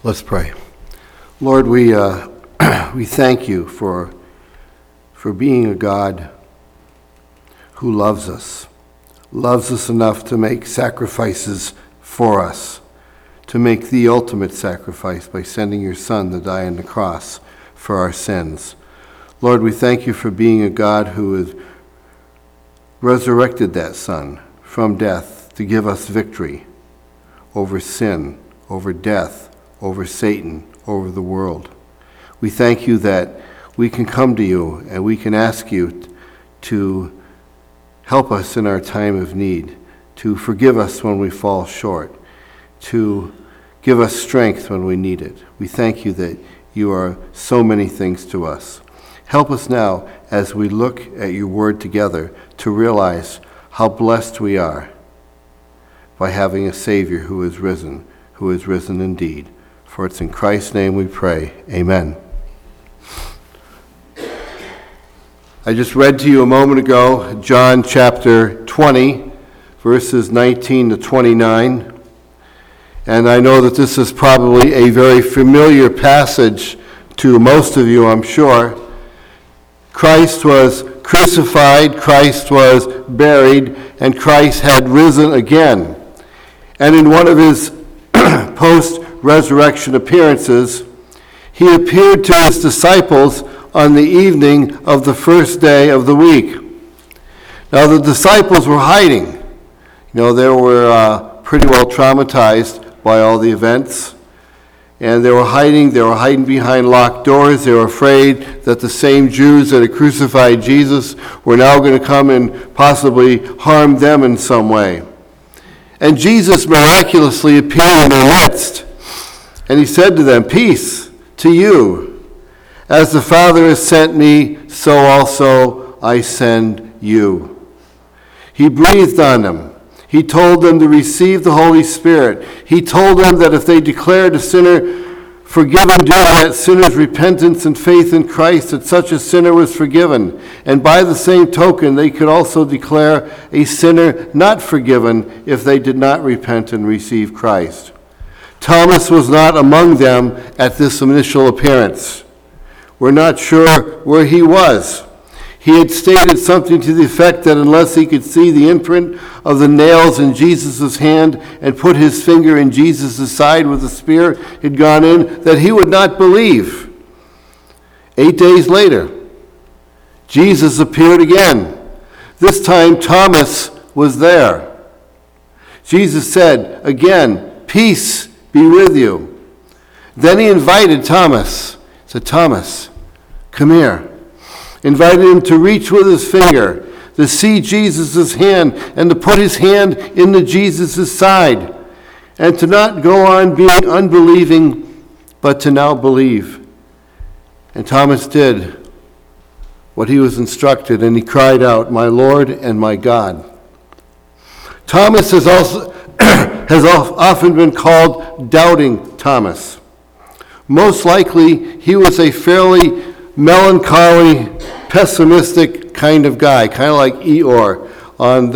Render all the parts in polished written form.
Let's pray. Lord, we thank you for being a God who loves us enough to make sacrifices for us, to make the ultimate sacrifice by sending your Son to die on the cross for our sins. Lord, we thank you for being a God who has resurrected that Son from death to give us victory over sin, over death, over Satan, over the world. We thank you that we can come to you and we can ask you to help us in our time of need, to forgive us when we fall short, to give us strength when we need it. We thank you that you are so many things to us. Help us now as we look at your word together to realize how blessed we are by having a Savior who is risen indeed. For it's in Christ's name we pray. Amen. I just read to you a moment ago John chapter 20, verses 19 to 29. And I know that this is probably a very familiar passage to most of you, I'm sure. Christ was crucified, Christ was buried, and Christ had risen again. And in one of his post-resurrection appearances, he appeared to his disciples on the evening of the first day of the week. Now the disciples were hiding. They were pretty well traumatized by all the events. And they were hiding behind locked doors. They were afraid that the same Jews that had crucified Jesus were now going to come and possibly harm them in some way. And Jesus miraculously appeared in their midst. And he said to them, "Peace to you. As the Father has sent me, so also I send you." He breathed on them. He told them to receive the Holy Spirit. He told them that if they declared a sinner forgiven due to that sinner's repentance and faith in Christ, that such a sinner was forgiven. And by the same token, they could also declare a sinner not forgiven if they did not repent and receive Christ. Thomas was not among them at this initial appearance. We're not sure where he was. He had stated something to the effect that unless he could see the imprint of the nails in Jesus' hand and put his finger in Jesus' side where the spear had gone in, that he would not believe. 8 days later, Jesus appeared again. This time Thomas was there. Jesus said again, "Peace be with you." Then he invited Thomas. He said, "Thomas, come here." Invited him to reach with his finger, to see Jesus' hand, and to put his hand into Jesus' side, and to not go on being unbelieving, but to now believe. And Thomas did what he was instructed, and he cried out, "My Lord and my God." Thomas has often been called Doubting Thomas. Most likely, he was a fairly melancholy, pessimistic kind of guy, kind of like Eeyore on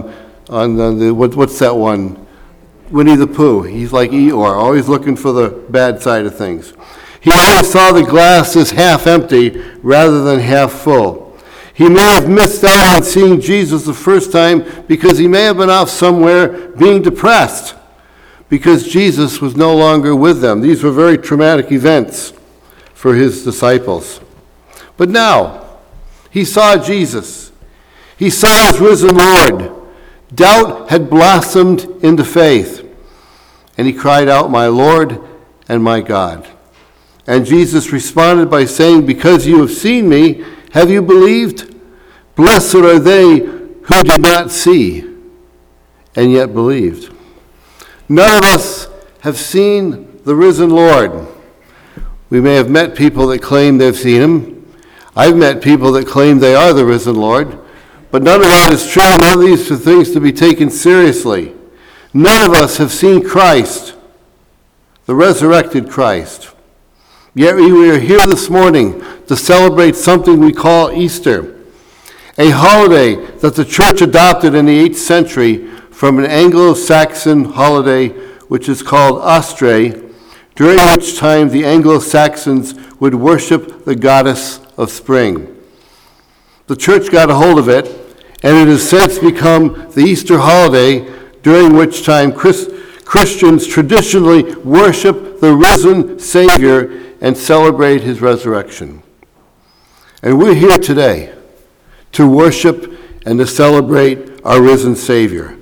the what's that one? Winnie the Pooh. He's like Eeyore, always looking for the bad side of things. He always saw the glass as half empty rather than half full. He may have missed out on seeing Jesus the first time because he may have been off somewhere being depressed because Jesus was no longer with them. These were very traumatic events for his disciples. But now, he saw Jesus. He saw his risen Lord. Doubt had blossomed into faith. And he cried out, "My Lord and my God." And Jesus responded by saying, "Because you have seen me, have you believed? Blessed are they who did not see and yet believed." None of us have seen the risen Lord. We may have met people that claim they've seen him. I've met people that claim they are the risen Lord, but none of that is true. None of these are things to be taken seriously. None of us have seen Christ, the resurrected Christ. Yet we are here this morning to celebrate something we call Easter, a holiday that the church adopted in the 8th century from an Anglo-Saxon holiday which is called Austray, during which time the Anglo-Saxons would worship the goddess of spring. The church got a hold of it, and it has since become the Easter holiday, during which time Christians traditionally worship the risen Savior and celebrate his resurrection. And we're here today to worship and to celebrate our risen Savior.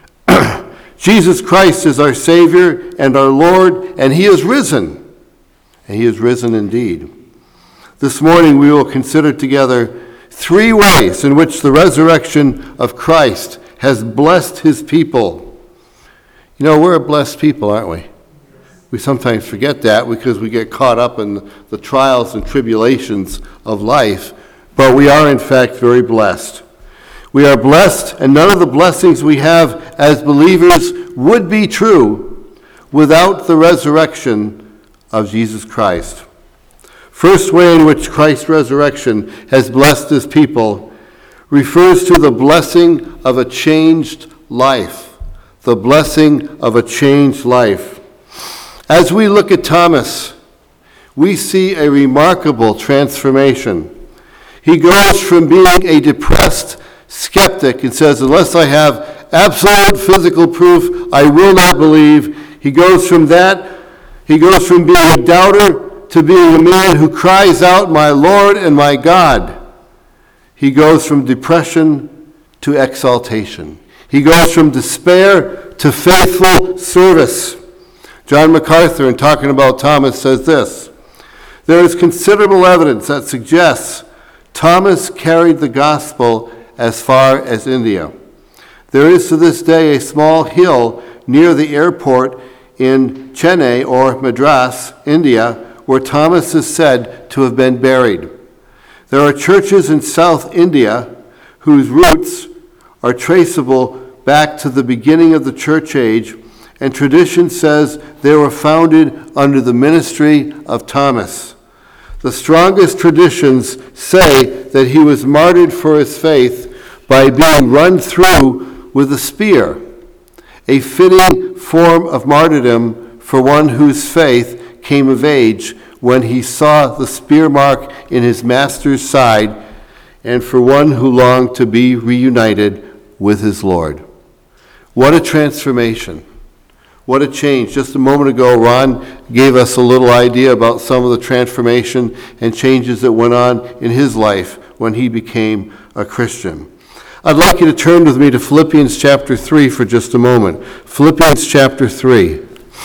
Jesus Christ is our Savior and our Lord, and he is risen. And he is risen indeed. This morning we will consider together 3 ways in which the resurrection of Christ has blessed his people. You know, we're a blessed people, aren't we? We sometimes forget that because we get caught up in the trials and tribulations of life, but we are in fact very blessed. We are blessed, and none of the blessings we have as believers would be true without the resurrection of Jesus Christ. First way in which Christ's resurrection has blessed his people refers to the blessing of a changed life. The blessing of a changed life. As we look at Thomas, we see a remarkable transformation. He goes from being a depressed skeptic and says, unless I have absolute physical proof, I will not believe. He goes from being a doubter to being a man who cries out, my Lord and my God. He goes from depression to exaltation. He goes from despair to faithful service. John MacArthur, in talking about Thomas, says this: there is considerable evidence that suggests Thomas carried the gospel as far as India. There is to this day a small hill near the airport in Chennai or Madras, India, where Thomas is said to have been buried. There are churches in South India whose roots are traceable back to the beginning of the church age, and tradition says they were founded under the ministry of Thomas. The strongest traditions say that he was martyred for his faith by being run through with a spear, a fitting form of martyrdom for one whose faith came of age when he saw the spear mark in his master's side, and for one who longed to be reunited with his Lord. What a transformation. What a change. Just a moment ago, Ron gave us a little idea about some of the transformation and changes that went on in his life when he became a Christian. I'd like you to turn with me to Philippians chapter 3 for just a moment. Philippians chapter 3.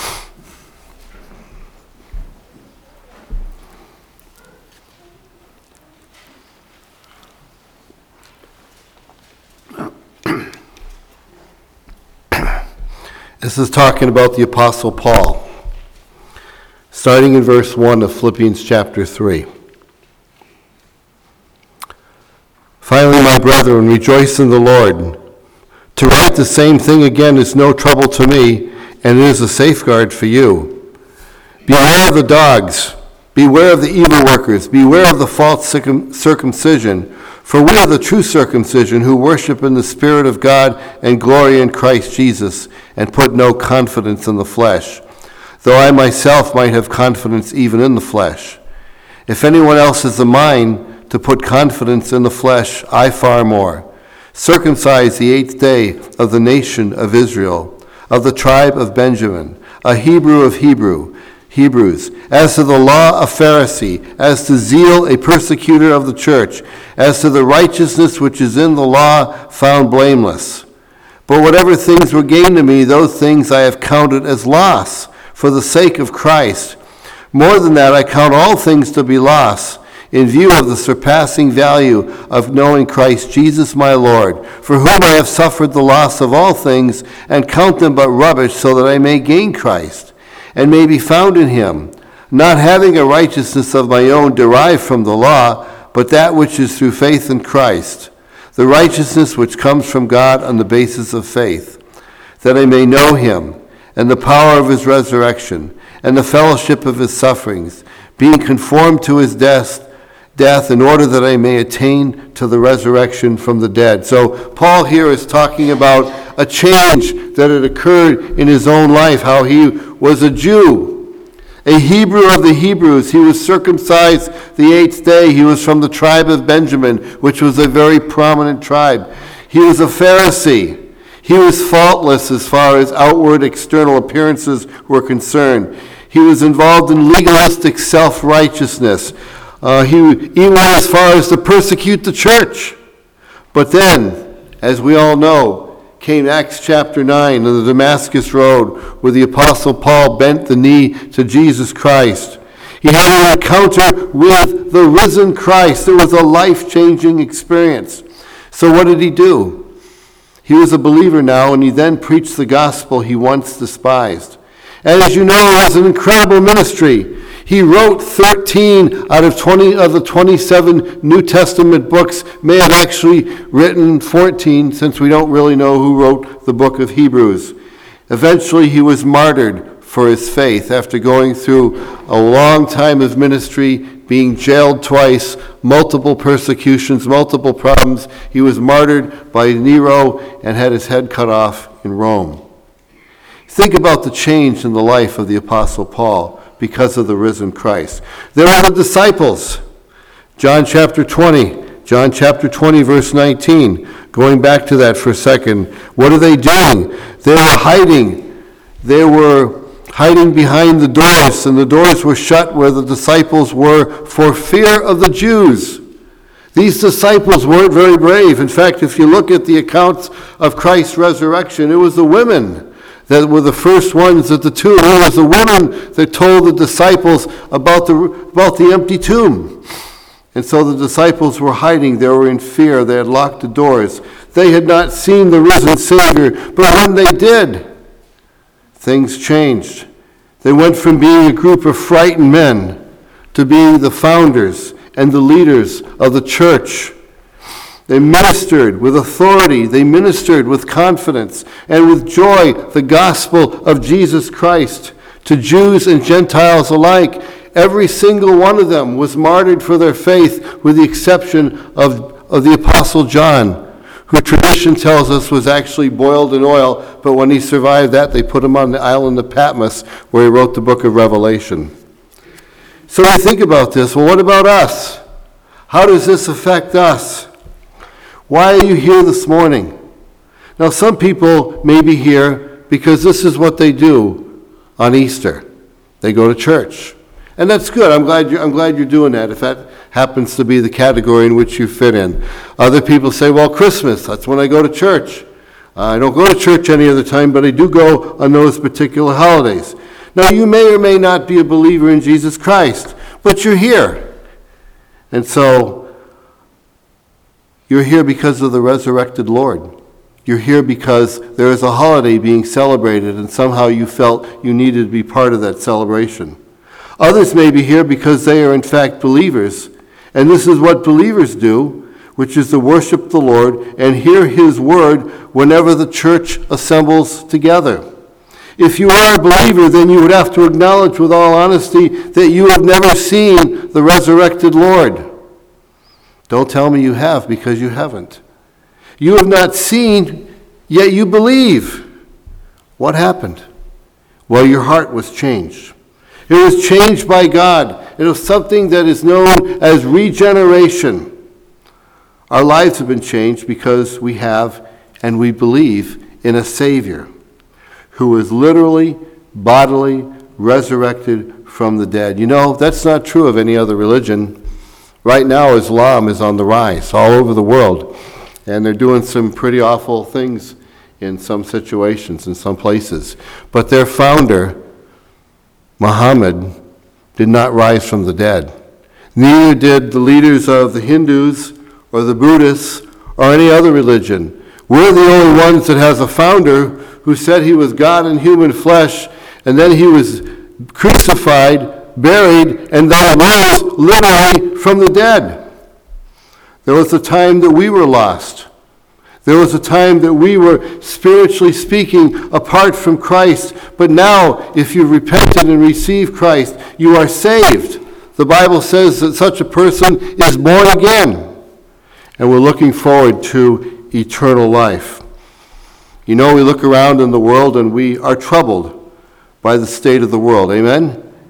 This is talking about the Apostle Paul, starting in verse 1 of Philippians chapter 3. Finally, my brethren, rejoice in the Lord. To write the same thing again is no trouble to me, and it is a safeguard for you. Beware of the dogs, beware of the evil workers, beware of the false circumcision, for we are the true circumcision who worship in the Spirit of God and glory in Christ Jesus, and put no confidence in the flesh, though I myself might have confidence even in the flesh. If anyone else has the mind to put confidence in the flesh, I far more. Circumcised the 8th day of the nation of Israel, of the tribe of Benjamin, a Hebrew of Hebrews, as to the law a Pharisee, as to zeal a persecutor of the church, as to the righteousness which is in the law found blameless. But whatever things were gained to me, those things I have counted as loss for the sake of Christ. More than that, I count all things to be loss in view of the surpassing value of knowing Christ Jesus my Lord, for whom I have suffered the loss of all things, and count them but rubbish, so that I may gain Christ, and may be found in him, not having a righteousness of my own derived from the law, but that which is through faith in Christ, the righteousness which comes from God on the basis of faith, that I may know him, and the power of his resurrection, and the fellowship of his sufferings, being conformed to his death, in order that I may attain to the resurrection from the dead. So Paul here is talking about a change that had occurred in his own life, how he was a Jew, A Hebrew of the Hebrews, he was circumcised the 8th day. He was from the tribe of Benjamin, which was a very prominent tribe. He was a Pharisee. He was faultless as far as outward external appearances were concerned. He was involved in legalistic self-righteousness. He even went as far as to persecute the church. But then, as we all know, came Acts chapter 9 on the Damascus Road, where the Apostle Paul bent the knee to Jesus Christ. He had an encounter with the risen Christ. It was a life-changing experience. So what did he do? He was a believer now, and he then preached the gospel he once despised. And as you know, it was an incredible ministry. He wrote 13 out of 20 of the 27 New Testament books, may have actually written 14, since we don't really know who wrote the book of Hebrews. Eventually, he was martyred for his faith after going through a long time of ministry, being jailed twice, multiple persecutions, multiple problems. He was martyred by Nero and had his head cut off in Rome. Think about the change in the life of the Apostle Paul because of the risen Christ. There are the disciples. John chapter 20 verse 19. Going back to that for a second. What are they doing? They were hiding. They were hiding behind the doors, and the doors were shut where the disciples were for fear of the Jews. These disciples weren't very brave. In fact, if you look at the accounts of Christ's resurrection, it was the women that were the first ones at the tomb. It was the women that told the disciples about the empty tomb. And so the disciples were hiding. They were in fear. They had locked the doors. They had not seen the risen Savior. But when they did, things changed. They went from being a group of frightened men to being the founders and the leaders of the church. They ministered with authority. They ministered with confidence and with joy the gospel of Jesus Christ to Jews and Gentiles alike. Every single one of them was martyred for their faith, with the exception of the Apostle John, who tradition tells us was actually boiled in oil, but when he survived that, they put him on the island of Patmos, where he wrote the book of Revelation. So we think about this. Well, what about us? How does this affect us? Why are you here this morning? Now, some people may be here because this is what they do on Easter. They go to church. And that's good. I'm glad you're doing that, if that happens to be the category in which you fit in. Other people say, well, Christmas, that's when I go to church. I don't go to church any other time, but I do go on those particular holidays. Now, you may or may not be a believer in Jesus Christ, but you're here. And so, you're here because of the resurrected Lord. You're here because there is a holiday being celebrated, and somehow you felt you needed to be part of that celebration. Others may be here because they are in fact believers, and this is what believers do, which is to worship the Lord and hear his word whenever the church assembles together. If you are a believer, then you would have to acknowledge with all honesty that you have never seen the resurrected Lord. Don't tell me you have, because you haven't. You have not seen, yet you believe. What happened? Well, your heart was changed. It was changed by God. It was something that is known as regeneration. Our lives have been changed because we have and we believe in a Savior who was literally, bodily resurrected from the dead. You know, that's not true of any other religion. Right now, Islam is on the rise all over the world, and they're doing some pretty awful things in some situations, in some places. But their founder, Muhammad, did not rise from the dead. Neither did the leaders of the Hindus or the Buddhists or any other religion. We're the only ones that has a founder who said he was God in human flesh, and then he was crucified, buried, and then rose literally from the dead. There was a time that we were lost. There was a time that we were, spiritually speaking, apart from Christ. But now, if you've repented and received Christ, you are saved. The Bible says that such a person is born again. And we're looking forward to eternal life. You know, we look around in the world and we are troubled by the state of the world. Amen?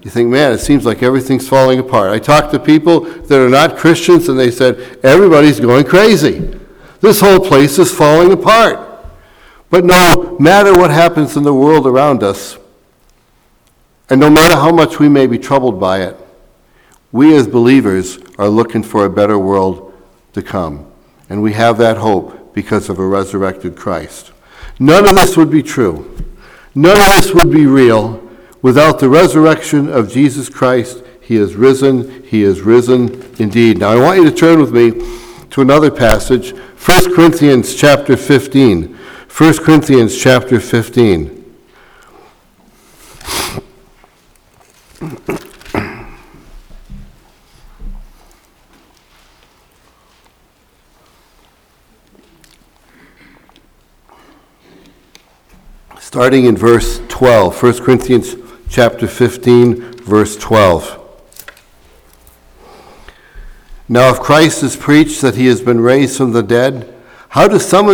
You think, man, it seems like everything's falling apart. I talked to people that are not Christians, and they said, everybody's going crazy. This whole place is falling apart. But no matter what happens in the world around us, and no matter how much we may be troubled by it, we as believers are looking for a better world to come. And we have that hope because of a resurrected Christ. None of this would be true. None of this would be real without the resurrection of Jesus Christ. He is risen. He is risen indeed. Now I want you to turn with me to another passage, 1 Corinthians chapter 15. 1 Corinthians chapter 15. Starting in verse 12, 1 Corinthians chapter 15, verse 12. Now if Christ is preached that he has been raised from the dead, how do some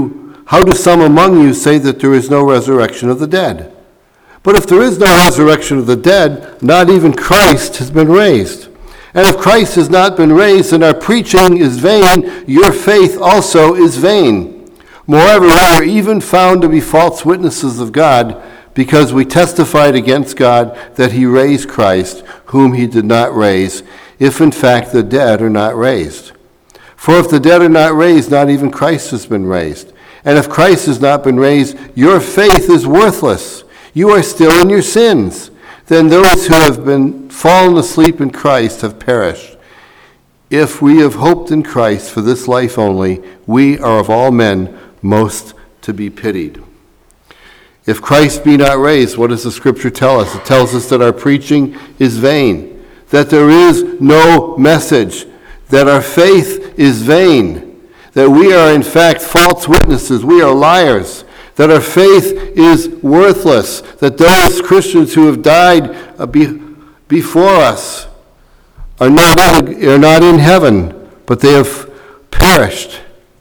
among you say that there is no resurrection of the dead? But if there is no resurrection of the dead, not even Christ has been raised. And if Christ has not been raised, then our preaching is vain, your faith also is vain. Moreover, we are even found to be false witnesses of God, because we testified against God that he raised Christ, whom he did not raise, if in fact the dead are not raised. For if the dead are not raised, not even Christ has been raised. And if Christ has not been raised, your faith is worthless. You are still in your sins. Then those who have been fallen asleep in Christ have perished. If we have hoped in Christ for this life only, we are of all men most to be pitied. If Christ be not raised, what does the Scripture tell us? It tells us that our preaching is vain, that there is no message, that our faith is vain, that we are in fact false witnesses, we are liars, that our faith is worthless, that those Christians who have died before us are not in heaven, but they have perished.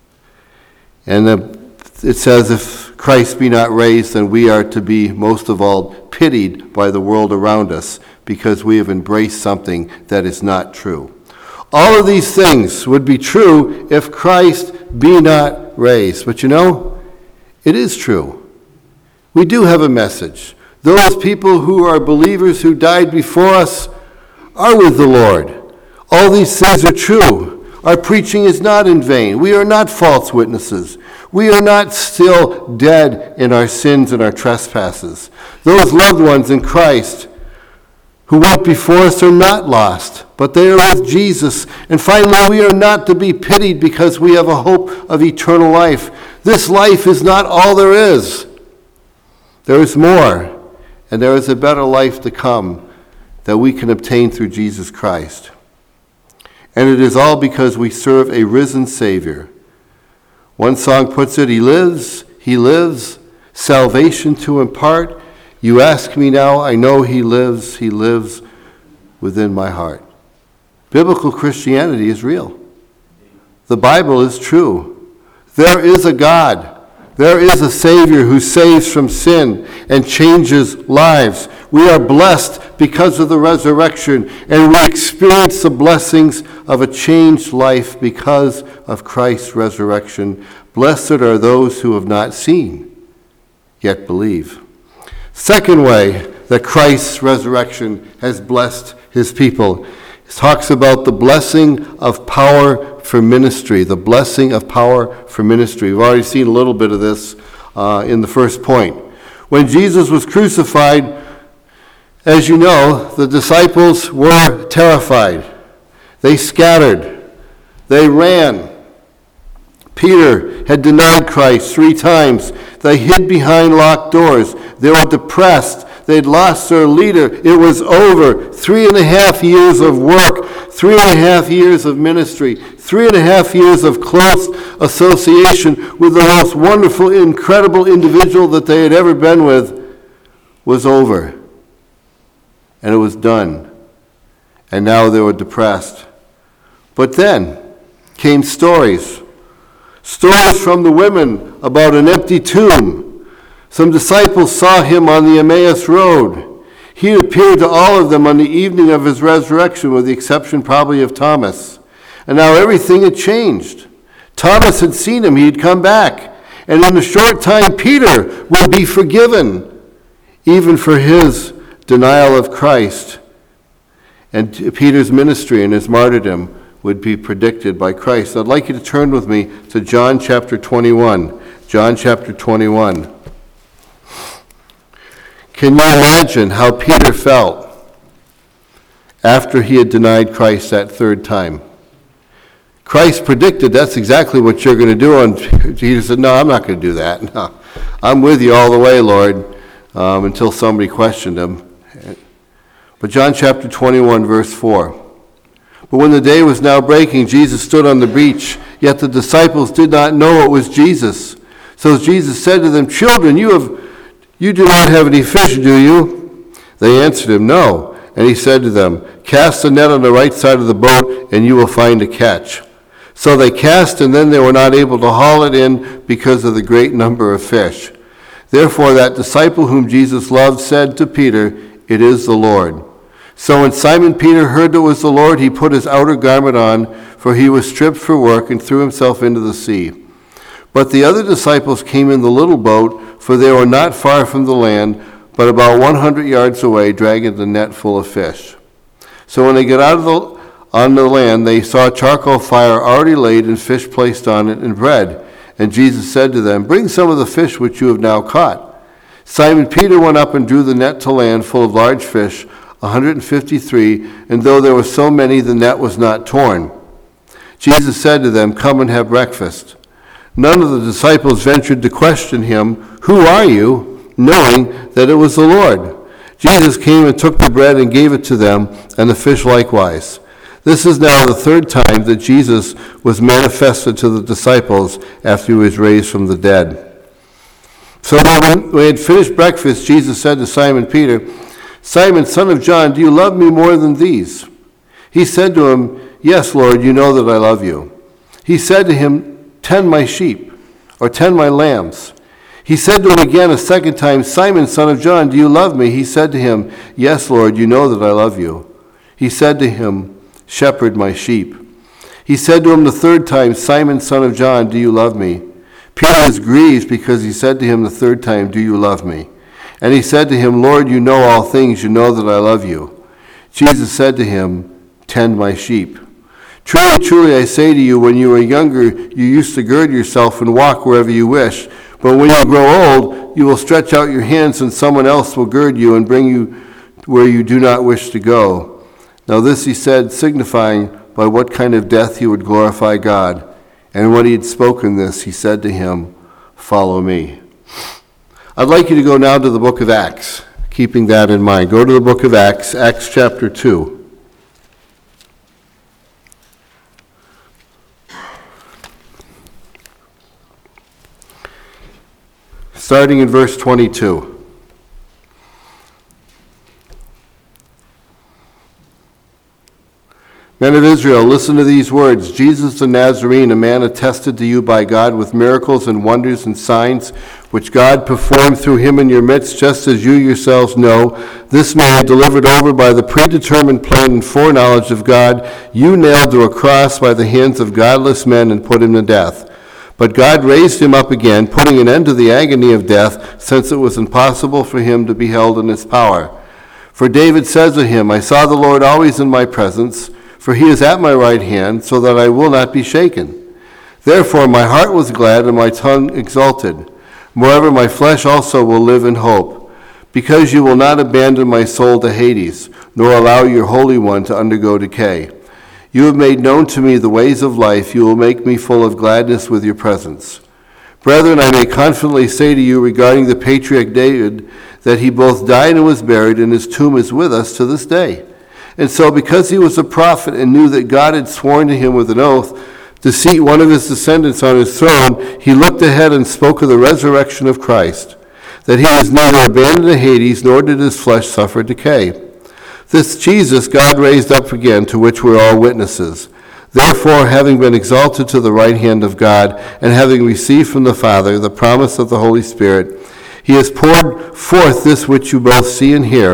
And it says, if Christ be not raised, then we are to be most of all pitied by the world around us, because we have embraced something that is not true. All of these things would be true if Christ be not raised. But you know, it is true. We do have a message. Those people who are believers who died before us are with the Lord. All these things are true. Our preaching is not in vain. We are not false witnesses. We are not still dead in our sins and our trespasses. Those loved ones in Christ who went before us are not lost, but they are with Jesus. And finally, we are not to be pitied because we have a hope of eternal life. This life is not all there is. There is more, and there is a better life to come that we can obtain through Jesus Christ. And it is all because we serve a risen Savior. One song puts it, he lives, salvation to impart. You ask me now, I know he lives within my heart. Biblical Christianity is real. The Bible is true. There is a God. There is a Savior who saves from sin and changes lives. We are blessed because of the resurrection, and we experience the blessings of a changed life because of Christ's resurrection. Blessed are those who have not seen, yet believe. Second way that Christ's resurrection has blessed his people, it talks about the blessing of power for ministry, the blessing of power for ministry. We've already seen a little bit of this in the first point. When Jesus was crucified, as you know, the disciples were terrified. They scattered. They ran. Peter had denied Christ 3 times. They hid behind locked doors. They were depressed. They'd lost their leader. It was over. 3.5 years of work, 3.5 years of ministry, 3.5 years of close association with the most wonderful, incredible individual that they had ever been with was over. And it was done. And now they were depressed. But then came stories. Stories from the women about an empty tomb. Some disciples saw him on the Emmaus Road. He had appeared to all of them on the evening of his resurrection, with the exception probably of Thomas. And now everything had changed. Thomas had seen him. He had come back. And in a short time, Peter would be forgiven, even for his denial of Christ. And Peter's ministry and his martyrdom would be predicted by Christ. I'd like you to turn with me to John chapter 21. John chapter 21. Can you imagine how Peter felt after he had denied Christ that third time? Christ predicted that's exactly what you're going to do. And Peter said, no, I'm not going to do that. No, I'm with you all the way, Lord, until somebody questioned him. But John chapter 21, verse 4. But when the day was now breaking, Jesus stood on the beach, yet the disciples did not know it was Jesus. So Jesus said to them, children, you do not have any fish, do you? They answered him, no. And he said to them, cast the net on the right side of the boat, and you will find a catch. So they cast, and then they were not able to haul it in because of the great number of fish. Therefore that disciple whom Jesus loved said to Peter, it is the Lord. So when Simon Peter heard that it was the Lord, he put his outer garment on, for he was stripped for work, and threw himself into the sea. But the other disciples came in the little boat, for they were not far from the land, but about 100 yards away, dragging the net full of fish. So when they got out on the land, they saw a charcoal fire already laid, and fish placed on it, and bread. And Jesus said to them, bring some of the fish which you have now caught. Simon Peter went up and drew the net to land full of large fish, 153, and though there were so many, the net was not torn. Jesus said to them, come and have breakfast. None of the disciples ventured to question him, who are you, knowing that it was the Lord. Jesus came and took the bread and gave it to them, and the fish likewise. This is now the third time that Jesus was manifested to the disciples after he was raised from the dead. So when we had finished breakfast, Jesus said to Simon Peter, Simon, son of John, do you love me more than these? He said to him, yes, Lord, you know that I love you. He said to him, tend my sheep, or tend my lambs. He said to him again a second time, Simon, son of John, do you love me? He said to him, yes, Lord, you know that I love you. He said to him, shepherd my sheep. He said to him the third time, Simon, son of John, do you love me? Peter was grieved because he said to him the third time, do you love me? And he said to him, Lord, you know all things, you know that I love you. Jesus said to him, tend my sheep. Truly, truly, I say to you, when you were younger, you used to gird yourself and walk wherever you wish. But when you grow old, you will stretch out your hands, and someone else will gird you and bring you where you do not wish to go. Now this he said, signifying by what kind of death he would glorify God. And when he had spoken this, he said to him, follow me. I'd like you to go now to the book of Acts, keeping that in mind. Go to the book of Acts, Acts chapter 2. Starting in verse 22. Men of Israel, listen to these words. Jesus the Nazarene, a man attested to you by God with miracles and wonders and signs, which God performed through him in your midst, just as you yourselves know. This man, delivered over by the predetermined plan and foreknowledge of God, you nailed to a cross by the hands of godless men and put him to death. But God raised him up again, putting an end to the agony of death, since it was impossible for him to be held in his power. For David says of him, I saw the Lord always in my presence, for he is at my right hand, so that I will not be shaken. Therefore my heart was glad and my tongue exulted. Moreover, my flesh also will live in hope, because you will not abandon my soul to Hades, nor allow your Holy One to undergo decay. You have made known to me the ways of life. You will make me full of gladness with your presence. Brethren, I may confidently say to you regarding the patriarch David, that he both died and was buried, and his tomb is with us to this day. And so, because he was a prophet and knew that God had sworn to him with an oath to seat one of his descendants on his throne, he looked ahead and spoke of the resurrection of Christ, that he was neither abandoned to Hades, nor did his flesh suffer decay. This Jesus God raised up again, to which we're all witnesses. Therefore, having been exalted to the right hand of God, and having received from the Father the promise of the Holy Spirit, he has poured forth this which you both see and hear.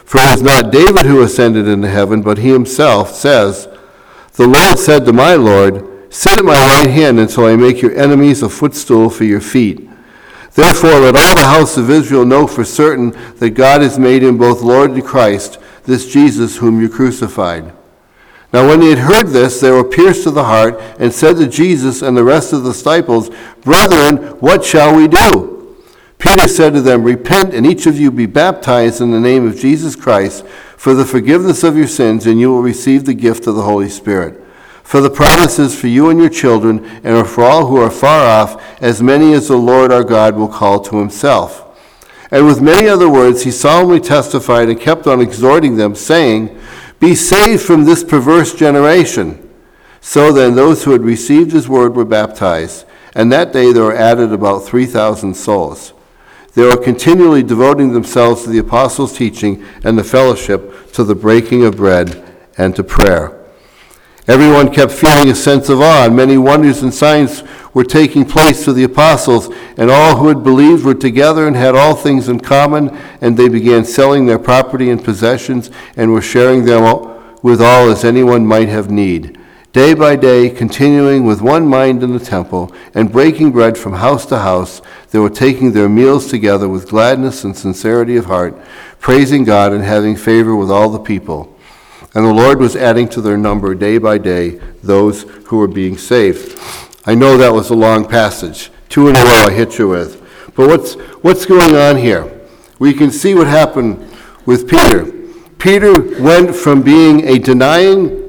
For it is not David who ascended into heaven, but he himself says, the Lord said to my Lord, sit at my right hand until I make your enemies a footstool for your feet. Therefore let all the house of Israel know for certain that God has made him both Lord and Christ, this Jesus whom you crucified. Now when they had heard this, they were pierced to the heart, and said to Jesus and the rest of the disciples, Brethren, what shall we do? Peter said to them, Repent, and each of you be baptized in the name of Jesus Christ for the forgiveness of your sins, and you will receive the gift of the Holy Spirit. For the promise is for you and your children, and for all who are far off, as many as the Lord our God will call to himself. And with many other words he solemnly testified and kept on exhorting them, saying, Be saved from this perverse generation. So then those who had received his word were baptized, and that day there were added about 3,000 souls. They were continually devoting themselves to the apostles' teaching and the fellowship, to the breaking of bread and to prayer. Everyone kept feeling a sense of awe, and many wonders and signs were taking place through the apostles, and all who had believed were together and had all things in common, and they began selling their property and possessions and were sharing them with all as anyone might have need. Day by day, continuing with one mind in the temple, and breaking bread from house to house, they were taking their meals together with gladness and sincerity of heart, praising God and having favor with all the people. And the Lord was adding to their number day by day those who were being saved. I know that was a long passage. 2 in a row I hit you with. But what's going on here? We can see what happened with Peter. Peter went from being a denying,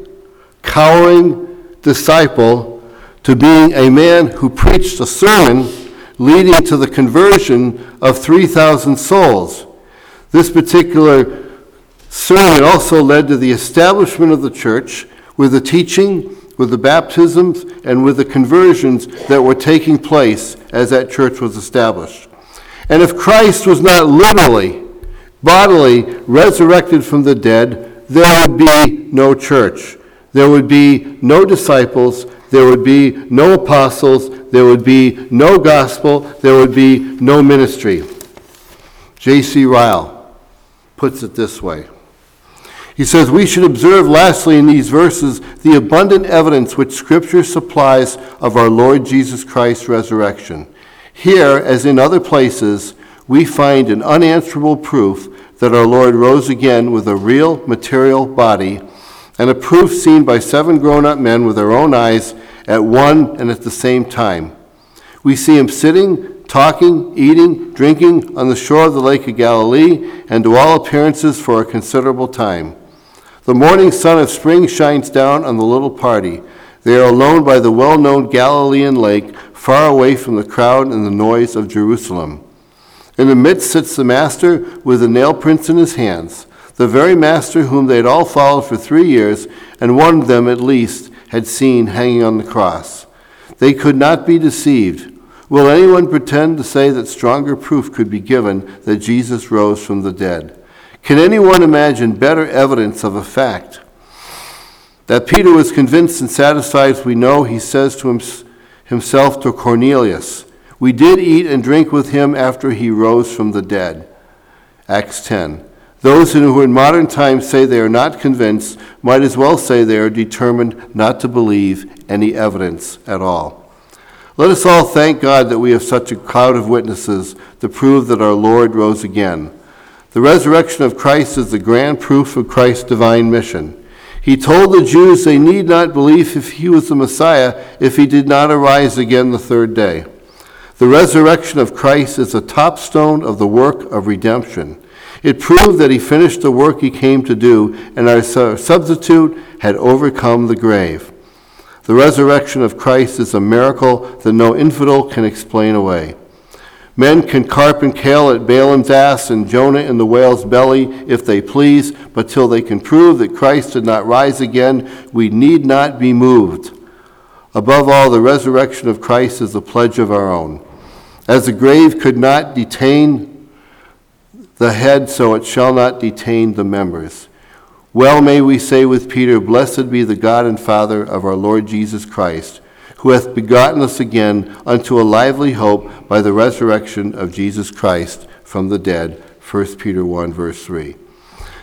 cowering disciple to being a man who preached a sermon leading to the conversion of 3,000 souls. This particular sermon also led to the establishment of the church with the teaching, with the baptisms, and with the conversions that were taking place as that church was established. And if Christ was not literally, bodily resurrected from the dead, there would be no church. There would be no disciples. There would be no apostles. There would be no gospel. There would be no ministry. J.C. Ryle puts it this way. He says, we should observe lastly in these verses the abundant evidence which Scripture supplies of our Lord Jesus Christ's resurrection. Here, as in other places, we find an unanswerable proof that our Lord rose again with a real material body, and a proof seen by 7 grown-up men with their own eyes at one and at the same time. We see him sitting, talking, eating, drinking on the shore of the Lake of Galilee, and to all appearances for a considerable time. The morning sun of spring shines down on the little party. They are alone by the well-known Galilean lake, far away from the crowd and the noise of Jerusalem. In the midst sits the master with the nail prints in his hands, the very master whom they had all followed for 3 years, and one of them at least had seen hanging on the cross. They could not be deceived. Will anyone pretend to say that stronger proof could be given that Jesus rose from the dead? Can anyone imagine better evidence of a fact? That Peter was convinced and satisfied, as we know, he says to himself to Cornelius, we did eat and drink with him after he rose from the dead. Acts 10. Those who in modern times say they are not convinced might as well say they are determined not to believe any evidence at all. Let us all thank God that we have such a crowd of witnesses to prove that our Lord rose again. The resurrection of Christ is the grand proof of Christ's divine mission. He told the Jews they need not believe if he was the Messiah if he did not arise again the third day. The resurrection of Christ is the top stone of the work of redemption. It proved that he finished the work he came to do, and our substitute had overcome the grave. The resurrection of Christ is a miracle that no infidel can explain away. Men can carp and cale at Balaam's ass and Jonah in the whale's belly if they please, but till they can prove that Christ did not rise again, we need not be moved. Above all, the resurrection of Christ is a pledge of our own. As the grave could not detain the head, so it shall not detain the members. Well may we say with Peter, Blessed be the God and Father of our Lord Jesus Christ, who hath begotten us again unto a lively hope by the resurrection of Jesus Christ from the dead. 1 Peter 1, verse 3.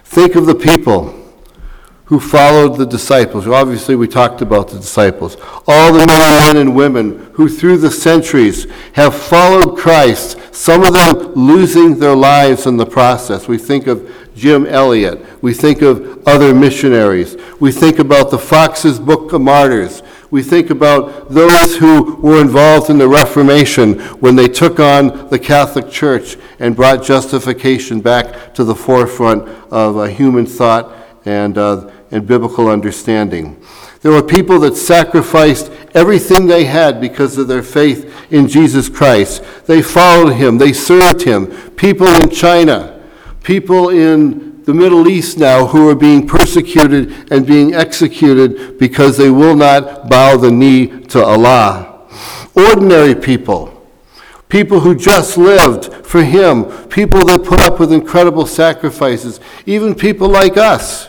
Think of the people who followed the disciples. Obviously, we talked about the disciples. All the men and women who through the centuries have followed Christ, some of them losing their lives in the process. We think of Jim Elliot. We think of other missionaries. We think about the Fox's Book of Martyrs. We think about those who were involved in the Reformation when they took on the Catholic Church and brought justification back to the forefront of human thought and biblical understanding. There were people that sacrificed everything they had because of their faith in Jesus Christ. They followed him. They served him. People in China, people in the Middle East now who are being persecuted and being executed because they will not bow the knee to Allah. Ordinary people. People who just lived for him. People that put up with incredible sacrifices. Even people like us,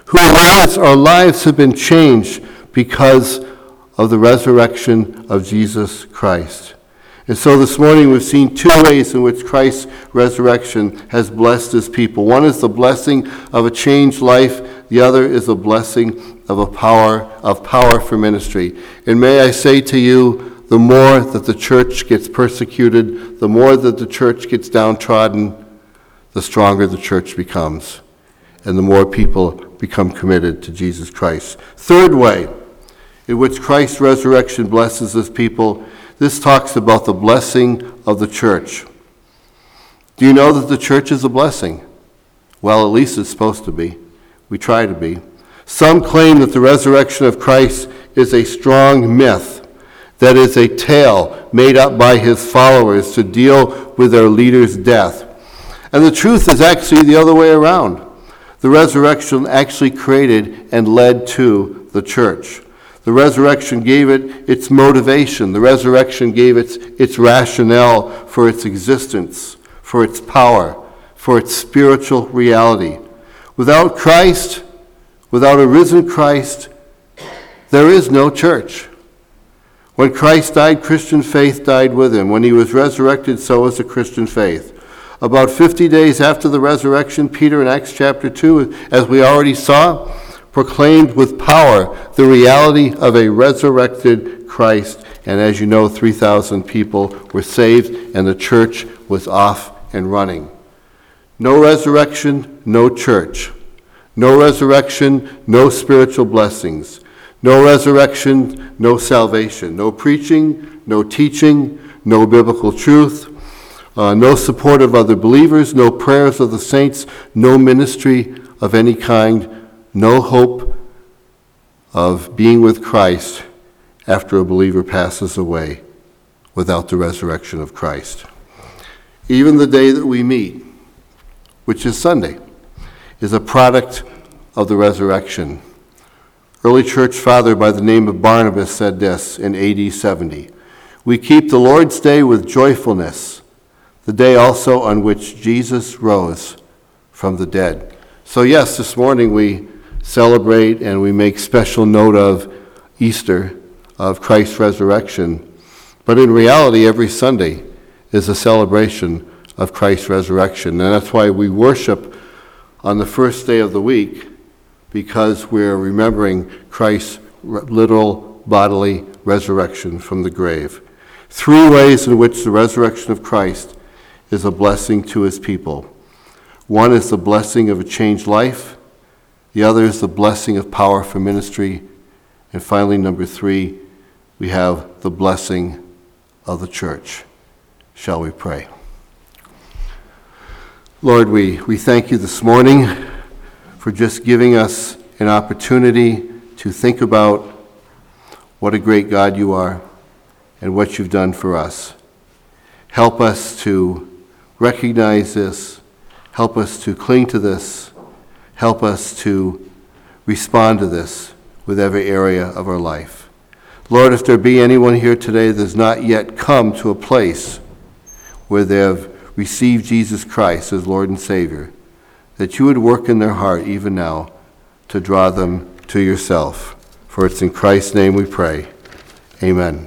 our lives have been changed because of the resurrection of Jesus Christ. And so this morning we've seen two ways in which Christ's resurrection has blessed his people. One is the blessing of a changed life. The other is a blessing of power for ministry. And may I say to you, the more that the church gets persecuted, the more that the church gets downtrodden, the stronger the church becomes, and the more people become committed to Jesus Christ. Third way in which Christ's resurrection blesses his people, this talks about the blessing of the church. Do you know that the church is a blessing? Well, at least it's supposed to be. We try to be. Some claim that the resurrection of Christ is a strong myth, that is a tale made up by his followers to deal with their leader's death. And the truth is actually the other way around. The resurrection actually created and led to the church. The resurrection gave it its motivation. The resurrection gave its rationale for its existence, for its power, for its spiritual reality. Without Christ, without a risen Christ, there is no church. When Christ died, Christian faith died with him. When he was resurrected, so was the Christian faith. About 50 days after the resurrection, Peter in Acts chapter 2, as we already saw, proclaimed with power the reality of a resurrected Christ. And as you know, 3,000 people were saved and the church was off and running. No resurrection, no church. No resurrection, no spiritual blessings. No resurrection, no salvation. No preaching, no teaching, no biblical truth. No support of other believers, no prayers of the saints, no ministry of any kind, no hope of being with Christ after a believer passes away without the resurrection of Christ. Even the day that we meet, which is Sunday, is a product of the resurrection. Early church father by the name of Barnabas said this in AD 70. We keep the Lord's Day with joyfulness, the day also on which Jesus rose from the dead. So yes, this morning we celebrate and we make special note of Easter, of Christ's resurrection. But in reality, every Sunday is a celebration of Christ's resurrection. And that's why we worship on the first day of the week, because we're remembering Christ's literal bodily resurrection from the grave. Three ways in which the resurrection of Christ is a blessing to his people. One is the blessing of a changed life. The other is the blessing of power for ministry. And finally, number three, we have the blessing of the church. Shall we pray? Lord, we thank you this morning for just giving us an opportunity to think about what a great God you are and what you've done for us. Help us to recognize this. Help us to cling to this. Help us to respond to this with every area of our life. Lord, if there be anyone here today that has not yet come to a place where they have received Jesus Christ as Lord and Savior, that you would work in their heart even now to draw them to yourself. For it's in Christ's name we pray. Amen.